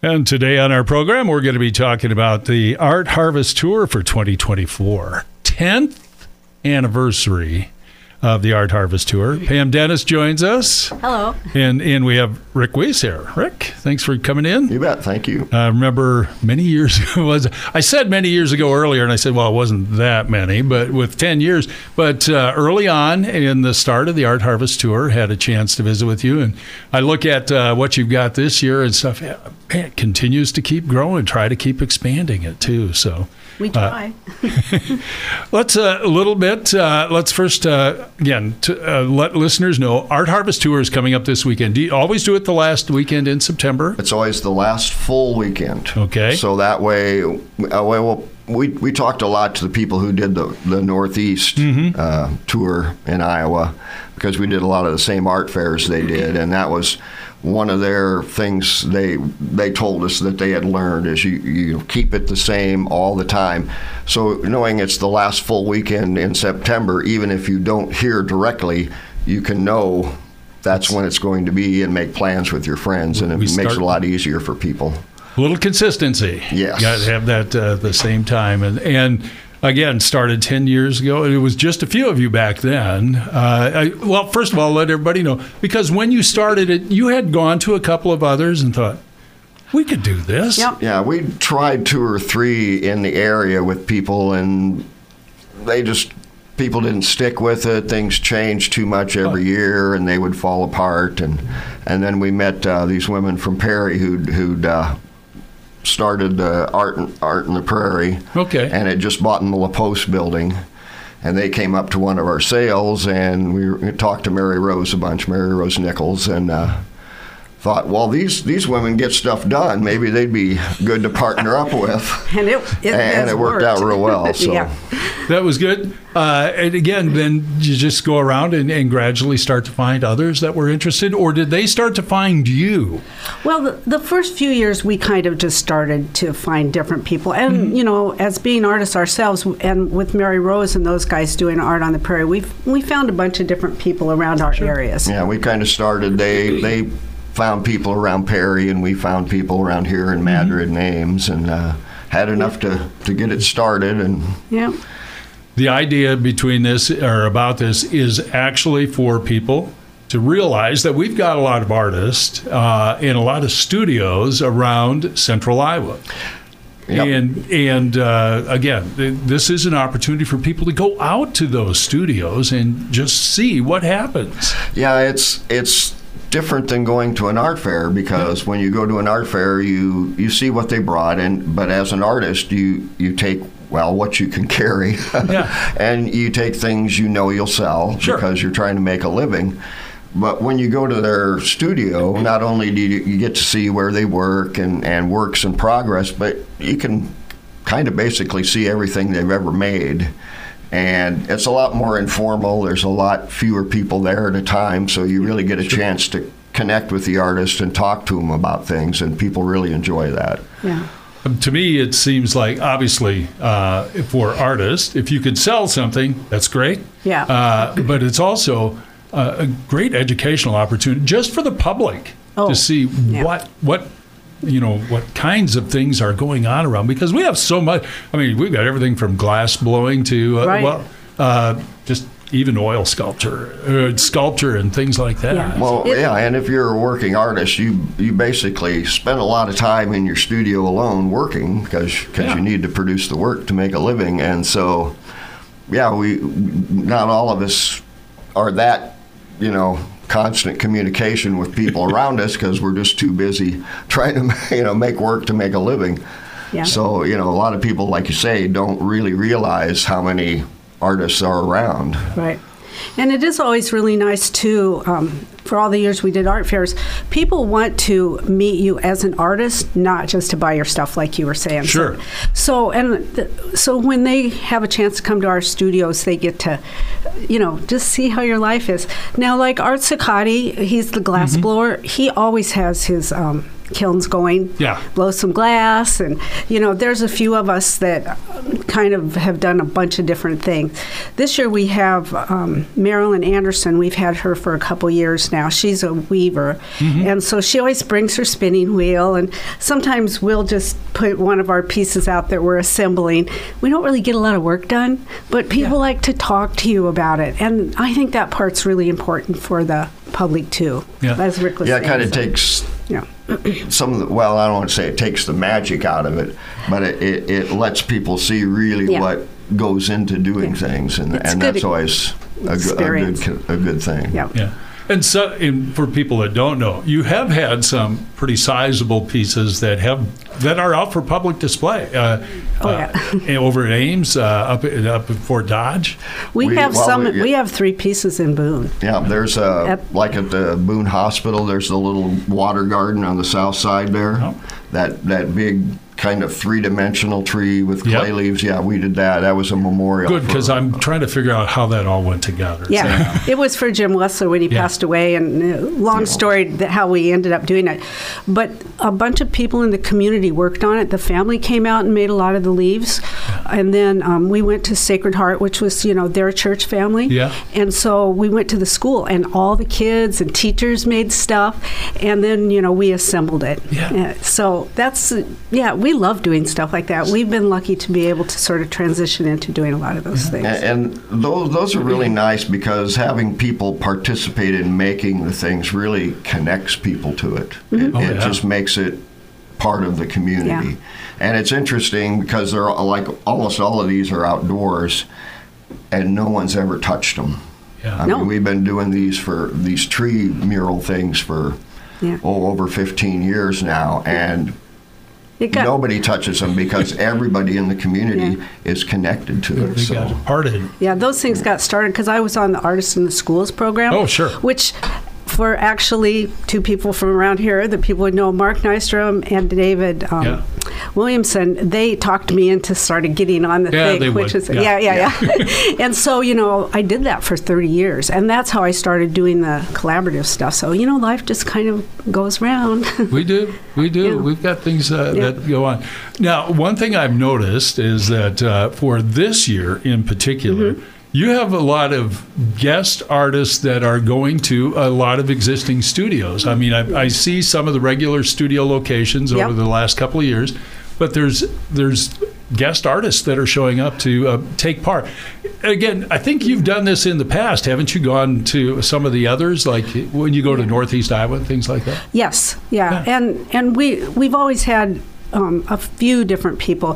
And today on our program, we're going to be talking about the Art Harvest Tour for 2024. 10th anniversary of the Art Harvest Tour. Pam Dennis joins us. Hello. And we have Rick Weiss here. Rick, thanks for coming in. You bet. Thank you. I remember many years ago, I said many years ago earlier, and I said, well, it wasn't that many, but with 10 years. But early on in the start of the Art Harvest Tour, had a chance to visit with you. And I look at what you've got this year and stuff. Man, it continues to keep growing. Try to keep expanding it, too. So we try. Let's let's first, again, let listeners know, Art Harvest Tour is coming up this weekend. Do you always do it the last weekend in September? It's always the last full weekend. Okay. So that way, we talked a lot to the people who did the Northeast tour in Iowa, because we did a lot of the same art fairs they did, and that was one of their things they told us that they had learned is you keep it the same all the time. So knowing it's the last full weekend in September, even if you don't hear directly, you can know that's when it's going to be and make plans with your friends, and it makes it a lot easier for people. A little consistency. Yes. Got to have that the same time. And again, started 10 years ago. It was just a few of you back then. Well, first of all, let everybody know, because when you started it, you had gone to a couple of others and thought, we could do this. Yep. Yeah, we tried 2 or 3 in the area with people, and people didn't stick with it. Things changed too much every year, and they would fall apart. And then we met these women from Perry who'd started Art in the Prairie. Okay. And had just bought in the La Poste building. And they came up to one of our sales, and we talked to Mary Rose Nichols, and thought, well, these women get stuff done. Maybe they'd be good to partner up with. And it worked out real well. So. Yeah. That was good. And again, then you just go around and gradually start to find others that were interested, or did they start to find you? Well, the first few years, we kind of just started to find different people. And, as being artists ourselves, and with Mary Rose and those guys doing Art on the Prairie, we found a bunch of different people around our areas. Yeah, we kind of started, they found people around Perry, and we found people around here in Madrid and Ames, and had enough to get it started. And yeah. The idea about this is actually for people to realize that we've got a lot of artists and a lot of studios around central Iowa. Yep. And again, this is an opportunity for people to go out to those studios and just see what happens. Yeah, it's different than going to an art fair, because when you go to an art fair, you see what they brought, but as an artist, you take what you can carry, and you take things you'll sell, because you're trying to make a living. But when you go to their studio, not only do you get to see where they work and works in progress, but you can kind of basically see everything they've ever made. And it's a lot more informal. There's a lot fewer people there at a time, so you really get a chance to connect with the artist and talk to them about things, and people really enjoy that. Yeah. To me, it seems like, obviously, for artists, if you could sell something, that's great. Yeah. But it's also a great educational opportunity just for the public to see what kinds of things are going on around, because we have so much. I mean, we've got everything from glass blowing to just even oil sculpture and things like that. Yeah. Well, and if you're a working artist, you basically spend a lot of time in your studio alone working, because you need to produce the work to make a living. And so, not all of us are that, constant communication with people around us, because we're just too busy trying to, make work to make a living. Yeah. So, a lot of people, like you say, don't really realize how many artists are around. Right. And it is always really nice, too, for all the years we did art fairs, people want to meet you as an artist, not just to buy your stuff, like you were saying. Sure. So when they have a chance to come to our studios, they get to, just see how your life is. Now, like Art Ciccati, he's the glass blower. He always has his kilns going, blow some glass, and there's a few of us that kind of have done a bunch of different things. This year we have Marilyn Anderson. We've had her for a couple years now. She's a weaver, and so she always brings her spinning wheel, and sometimes we'll just put one of our pieces out that we're assembling. We don't really get a lot of work done, but people like to talk to you about it, and I think that part's really important for the public too. As Rick was saying. It kind of takes some of the, well, I don't want to say it takes the magic out of it, but it lets people see really what goes into doing things, and that's always a good thing. Yeah. And so, for people that don't know, you have had some pretty sizable pieces that are out for public display. Over at Ames, up at Fort Dodge. We have 3 pieces in Boone. Yeah, there's like at the Boone Hospital. There's a little water garden on the south side there. Oh. That big kind of 3-dimensional tree with clay leaves. Yeah, we did that. That was a memorial. Good, because I'm trying to figure out how that all went together. Yeah, it was for Jim Wessler when he passed away, and long story how we ended up doing it. But a bunch of people in the community worked on it. The family came out and made a lot of the leaves. And then we went to Sacred Heart, which was, their church family. Yeah. And so we went to the school, and all the kids and teachers made stuff, and then, we assembled it. Yeah. So that's, we love doing stuff like that. We've been lucky to be able to sort of transition into doing a lot of those things. And those are really nice, because having people participate in making the things really connects people to it. It just makes it part of the community. Yeah. And it's interesting because they're like almost all of these are outdoors, and no one's ever touched them. Yeah. I mean, we've been doing these tree mural things for over 15 years now, and nobody touches them because everybody in the community is connected to it. So part of it. Yeah, those things got started because I was on the Artists in the Schools program. Oh, sure. Which, for actually 2 people from around here that people would know, Mark Nystrom and David Williamson, they talked me into starting getting on the thing, which is and so I did that for 30 years, and that's how I started doing the collaborative stuff. So life just kind of goes round. We do. Yeah. We've got things that go on. Now, one thing I've noticed is that for this year in particular. You have a lot of guest artists that are going to a lot of existing studios. I mean, I see some of the regular studio locations over the last couple of years, but there's guest artists that are showing up to take part. Again, I think you've done this in the past. Haven't you gone to some of the others, like when you go to Northeast Iowa and things like that? Yes, and we've always had a few different people,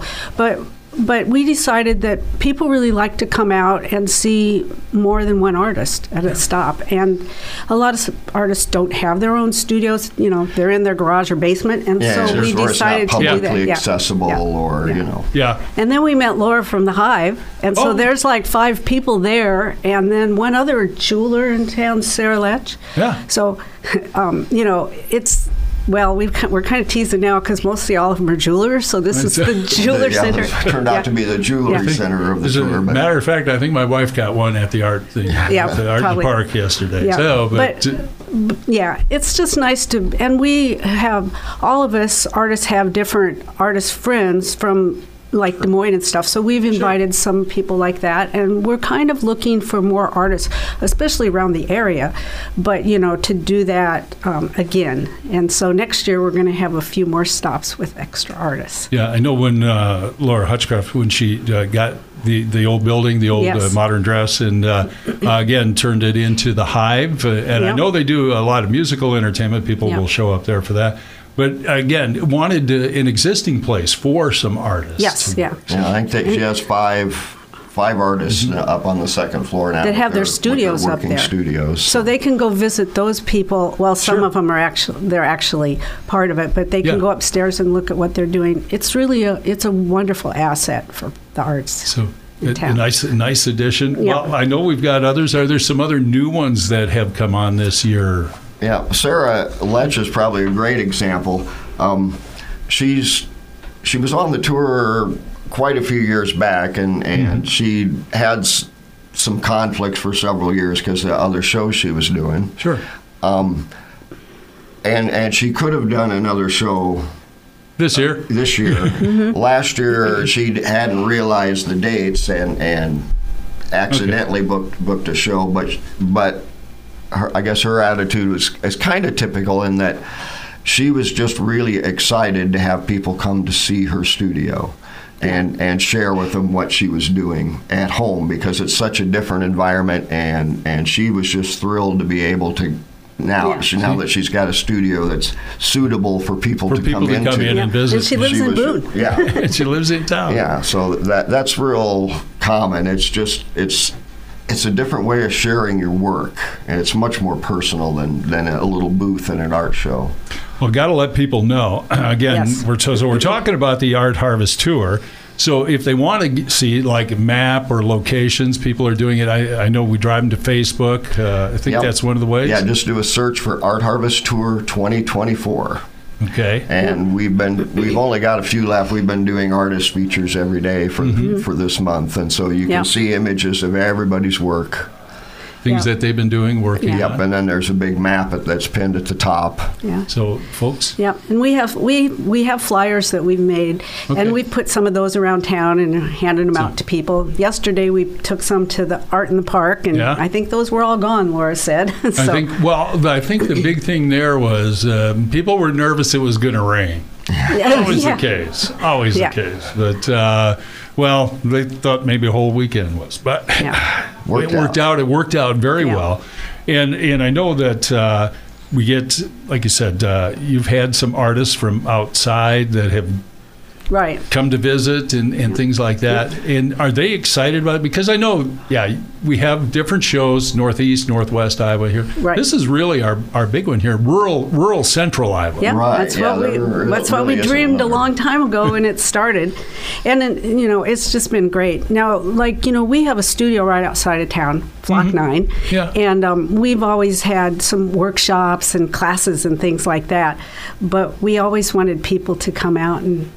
but we decided that people really like to come out and see more than one artist at a stop. And a lot of artists don't have their own studios. They're in their garage or basement. And so we decided to do that. Publicly accessible or. And then we met Laura from the Hive. And so there's like 5 people there. And then one other jeweler in town, Sarah Letch. Yeah. So, it's... Well, we're kind of teasing now because mostly all of them are jewelers, so this is the jeweler center. It turned out to be the jewelry center of the tour. As a matter of fact, I think my wife got one at the art thing, at the Art in the Park yesterday. Yeah. So, but it's just nice to, and we have, all of us artists have different artist friends from like Des Moines and stuff. So we've invited some people like that, and we're kind of looking for more artists, especially around the area, but to do that again. And so next year we're going to have a few more stops with extra artists. Yeah, I know when Laura Hutchcraft, when she got the old building, the old modern dress, and again turned it into the Hive. And I know they do a lot of musical entertainment. People will show up there for that. But again, wanted an existing place for some artists. Yes, I think that she has five artists up on the second floor now that have their studios up there. Studios. So they can go visit those people. Well, some of them are actually part of it, but they can go upstairs and look at what they're doing. It's really a wonderful asset for the arts. So a nice addition. Yep. Well, I know we've got others. Are there some other new ones that have come on this year? Yeah, Sarah Letch is probably a great example. She was on the tour quite a few years back, and she had some conflicts for several years because of the other shows she was doing. Sure. And she could have done another show This year? This year. Last year, she hadn't realized the dates and accidentally booked a show, but I guess her attitude is kind of typical in that she was just really excited to have people come to see her studio and share with them what she was doing at home, because it's such a different environment, and she was just thrilled to be able to now that she's got a studio that's suitable for people to come into. Come in and visit. And she lives in Boone. Yeah. And she lives in town. Yeah, so that's real common. It's just it's a different way of sharing your work, and it's much more personal than a little booth in an art show. Well, got to let people know. Again, Yes. we're talking about the Art Harvest Tour. So if they want to see like a map or locations, people are doing it. I know we drive them to Facebook. I think that's one of the ways. Yeah, just do a search for Art Harvest Tour 2024. Okay. And we've only got a few left. We've been doing artist features every day for this month, and so you can see images of everybody's work. Things that they've been doing, working on. Yep, and then there's a big map that's pinned at the top. Yeah. So, folks. Yeah, and we have flyers that we've made, and we've put some of those around town and handed them out to people. Yesterday, we took some to the Art in the Park, and I think those were all gone, Laura said. So. I think the big thing there was people were nervous it was going to rain. Always the case. Always the case. But, they thought maybe a whole weekend was. But it worked out. It worked out very well. And I know that we get, like you said, you've had some artists from outside that have come to visit and things like that. And are they excited about it? Because I know, we have different shows, Northeast, Northwest Iowa here. Right. This is really our big one here, rural central Iowa. Yeah, that's what we dreamed a long time ago when it started. And it's just been great. Now, we have a studio right outside of town, Flock 9. Yeah. And we've always had some workshops and classes and things like that. But we always wanted people to come out and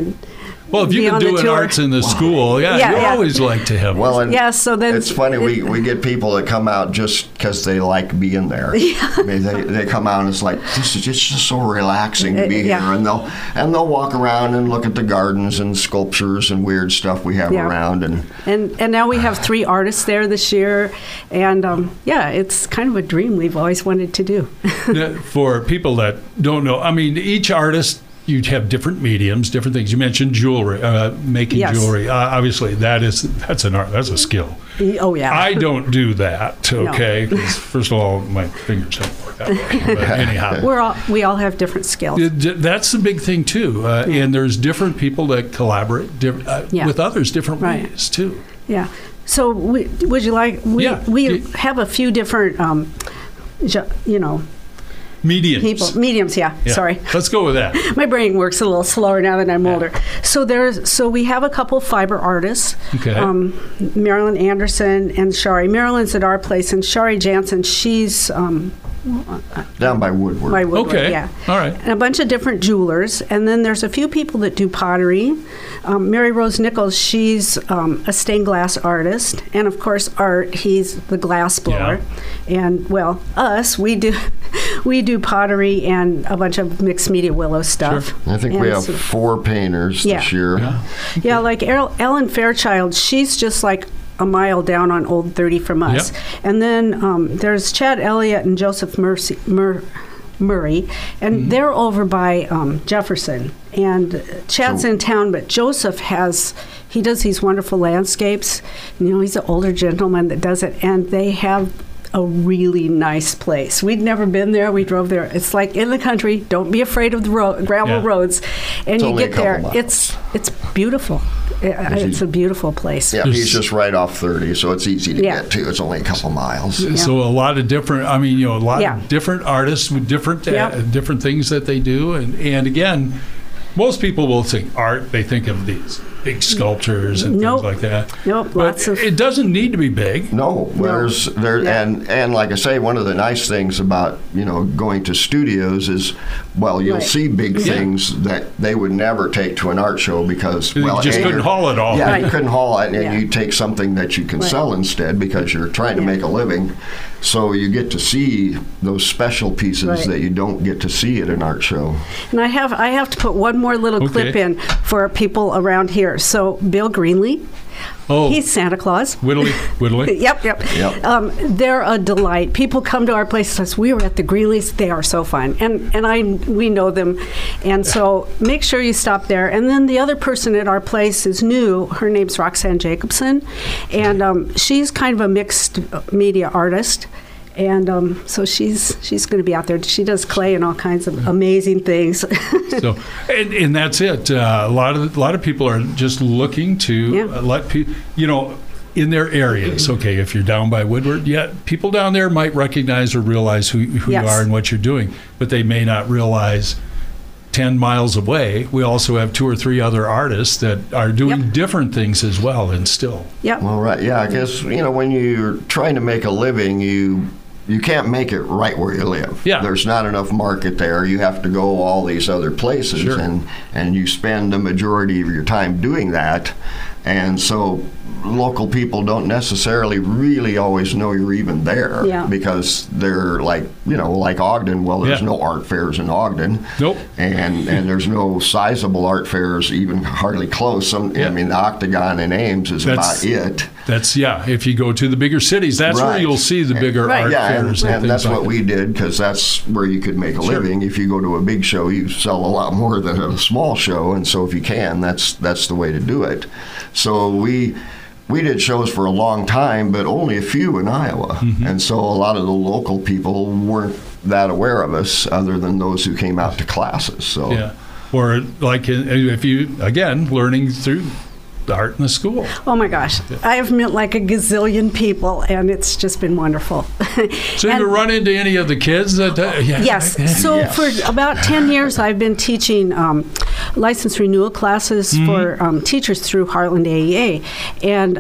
if you can do an arts in the school, you always like to have. So then it's funny. We get people that come out just because they like being there. I mean, they come out and it's like it's just so relaxing to be here, and they'll walk around and look at the gardens and sculptures and weird stuff we have around, and now we have 3 artists there this year, and it's kind of a dream we've always wanted to do. For people that don't know, I mean, each artist. You'd have different mediums, different things. You mentioned jewelry, making jewelry. Obviously, that's an art. That's a skill. Oh yeah. I don't do that. Okay. No. First of all, my fingers don't work that way. But anyhow, we all have different skills. That's the big thing too. And there's different people that collaborate with others different ways too. Yeah. So would you like? We have a few different. Mediums, sorry. Let's go with that. My brain works a little slower now that I'm older. So we have a couple fiber artists, Marilyn Anderson and Shari. Marilyn's at our place, and Shari Jansen, she's down by Woodward. Yeah. All right. And a bunch of different jewelers, and then there's a few people that do pottery. Mary Rose Nichols, she's a stained glass artist, and of course Art, he's the glass blower. And us, we do pottery and a bunch of mixed media willow stuff. Sure. I think we have 4 painters this year. Yeah, like Ellen Fairchild, she's just like a mile down on Old 30 from us. And then there's Chad Elliott and Joseph Murray, and they're over by Jefferson. And Chad's in town, but Joseph he does these wonderful landscapes. He's an older gentleman that does it, and they have a really nice place. We'd never been there. We drove there. It's like in the country. Don't be afraid of the gravel roads. And you get there. It's beautiful. It's a beautiful place. Yeah, he's just right off 30, so it's easy to get to. It's only a couple miles. So a lot of different, of different artists with different different things that they do. And again, most people will think art, they think of these big sculptures and Nope. things like that. Nope, But lots of- it doesn't need to be big. No, Yeah. and like I say, one of the nice things about going to studios is, well, you'll Right. see big Yeah. things that they would never take to an art show because You just A, couldn't you're- haul it all. Yeah, Right. you couldn't haul it, and Yeah. you take something that you can Right. sell instead because you're trying to Yeah. make a living. So you get to see those special pieces Right. that you don't get to see at an art show. And I have to put one more little clip Okay. in for people around here. So Bill Greenlee, Oh, he's Santa Claus. Whittly. Yep. Yep. They're a delight. People come to our place and says, we were at the Greeleys. They are so fun. And we know them. And so make sure you stop there. And then the other person at our place is new. Her name's Roxanne Jacobson. And she's kind of a mixed media artist. And so she's going to be out there. She does clay and all kinds of amazing things. So, and that's it. A lot of people are just looking to Yeah. let people, in their areas. Okay, if you're down by Woodward, people down there might recognize or realize who Yes. you are and what you're doing, but they may not realize 10 miles away, we also have 2 or 3 other artists that are doing Yep. different things as well, and still. Yep. Well, right, yeah, I guess, when you're trying to make a living, you can't make it right where you live. Yeah. There's not enough market there. You have to go all these other places, Sure. and you spend the majority of your time doing that. And so local people don't necessarily really always know you're even there Yeah. because they're like Ogden. Well, there's Yeah. no art fairs in Ogden. Nope. And there's no sizable art fairs, even hardly close. Yeah. I mean, the Octagon in Ames is That's- about it. That's, if you go to the bigger cities, that's where Right. you'll see the bigger Right. art Yeah, fairs. and things that's like what that. we did because that's where you could make a Sure. living. If you go to a big show, you sell a lot more than a small show, and so if you can, that's the way to do it. So we did shows for a long time, but only a few in Iowa, Mm-hmm. and so a lot of the local people weren't that aware of us, other than those who came out to classes. So Yeah. Or like if you, again, learning through the art in the school. Oh my gosh, I have met like a gazillion people, and it's just been wonderful. So And- you run into any of the kids that? Yes. So Yes. for about 10 years, I've been teaching license renewal classes for teachers through Heartland AEA. And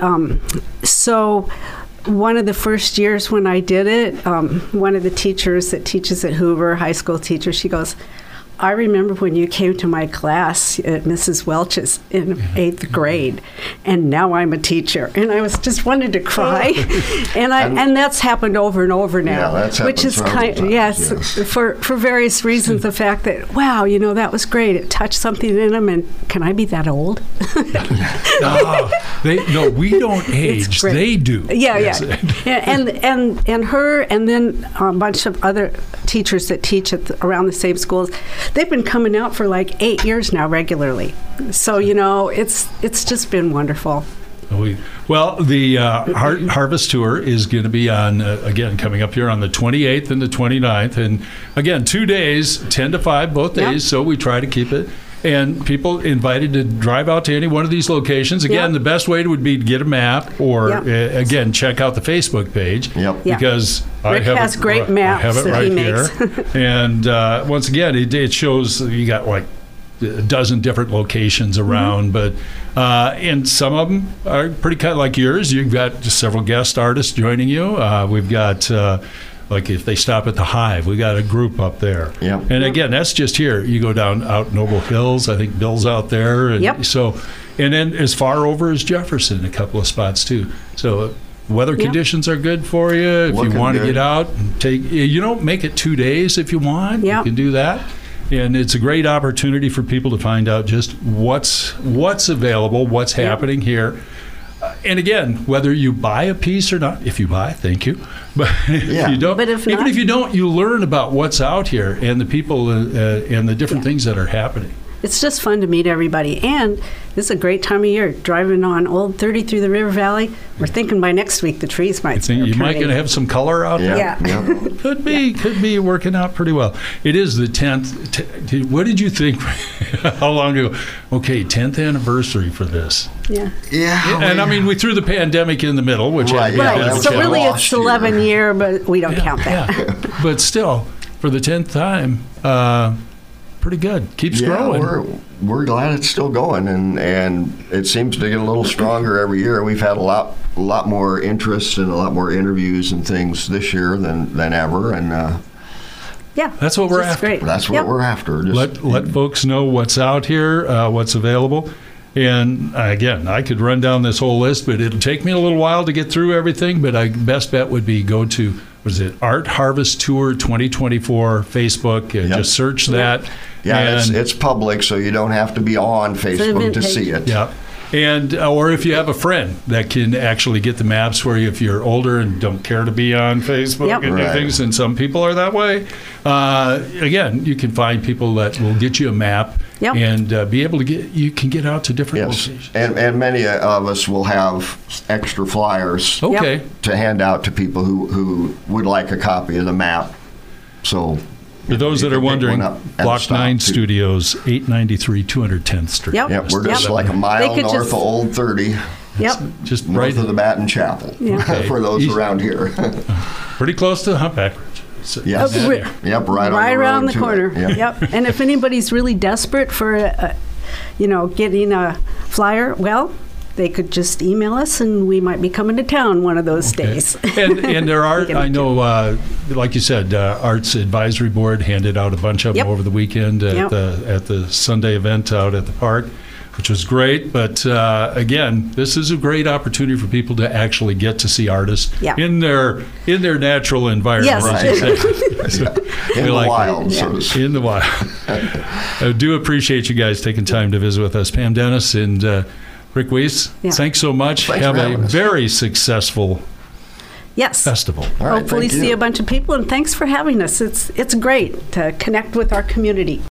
so one of the first years when I did it, one of the teachers that teaches at Hoover, high school teacher, she goes, I remember when you came to my class at Mrs. Welch's in 8th grade, and now I'm a teacher. And I was just wanted to cry. and that's happened over and over now. Yeah, that's which happened is several kind times, yes, yes. for various reasons. The fact that, wow, that was great. It touched something in them, and can I be that old? No, we don't age. great. They do. Yeah, Yes. and her, and then a bunch of other teachers that teach around the same schools. They've been coming out for like 8 years now regularly. So it's just been wonderful. Well, the Harvest Tour is going to be on, again, coming up here on the 28th and the 29th. And again, 2 days, 10 to 5, both days. Yep. So we try to keep it. And people invited to drive out to any one of these locations. Again, Yep. the best way would be to get a map or, Yep. again, check out the Facebook page. Yep. Yeah. Because I Rick have has it, great I maps have it that right he here. makes. And once again, it shows you got like a dozen different locations around, but and some of them are pretty kind of like yours. You've got just several guest artists joining you. We've got like if they stop at the Hive, we got a group up there. Yep. And again, that's just here. You go down out Noble Hills. I think Bill's out there. And Yep. So, and then as far over as Jefferson, a couple of spots too. So. Weather Yep. conditions are good for you. If Looking you want to good. get out and make it 2 days if you want. Yep. You can do that. And it's a great opportunity for people to find out just what's available, what's happening here. And again, whether you buy a piece or not, if you buy, thank you. But Yeah. if you don't, But if even not- if you don't, you learn about what's out here and the people and the different things that are happening. It's just fun to meet everybody. And this is a great time of year. Driving on Old 30 through the River Valley, we're thinking by next week the trees might I think start you might turning. going to have some color out there. Yeah. Could be working out pretty well. It is the 10th. What did you think? How long ago? Okay, 10th anniversary for this. Yeah. Yeah. And I mean, we threw the pandemic in the middle, which Right, had- yeah, Right. that was So a really lost it's year. 11 year, but we don't count that. Yeah. But still, for the 10th time, pretty good. Keeps Yeah, growing. we're glad it's still going, and it seems to get a little stronger every year. We've had a lot more interest and a lot more interviews and things this year than ever, and Yeah, That's what we're just after. Great. that's what Yep. we're after. Just Let folks know what's out here, what's available. And again, I could run down this whole list, but it'll take me a little while to get through everything. But best bet would be go to, what is it, Art Harvest Tour 2024 Facebook, and Yep. just search that. Yeah, and, it's public, so you don't have to be on Facebook event to page. see it. yeah. And or if you have a friend that can actually get the maps for you, if you're older and don't care to be on Facebook Yep. and do Right. things, and some people are that way. Again, you can find people that will get you a map Yep. and be able to you can get out to different Yes, locations. and many of us will have extra flyers Okay. to hand out to people who would like a copy of the map. So For those you that are can pick wondering, one up at Block the stop, 9 too. Studios, 893 210th Street. Yep. Yep, we're just Yep. like a They mile could north just- of Old 30, Yep. Just north right, of the Batten Chapel, Yeah. Okay. for those Easy. around here. pretty close to the Humpback Ridge. So- Yes. Oh, re- Yep, right on the around road the to corner. it. Yep. And if anybody's really desperate for, getting a flyer, well, they could just email us, and we might be coming to town one of those days. and there are, Get I it know, like you said, Arts Advisory Board handed out a bunch of them Yep. over the weekend at Yep. the Sunday event out at the park, which was great. But again, this is a great opportunity for people to actually get to see artists Yeah. in their natural environment. Yes. as you say. In We the like wild, it. so to speak. In the wild. I do appreciate you guys taking time to visit with us. Pam Dennis and Rick Weiss, Yeah. thanks so much. Thanks Have for a having us. very successful Yes. festival. All right, Hopefully thank see you. a bunch of people, and thanks for having us. It's great to connect with our community.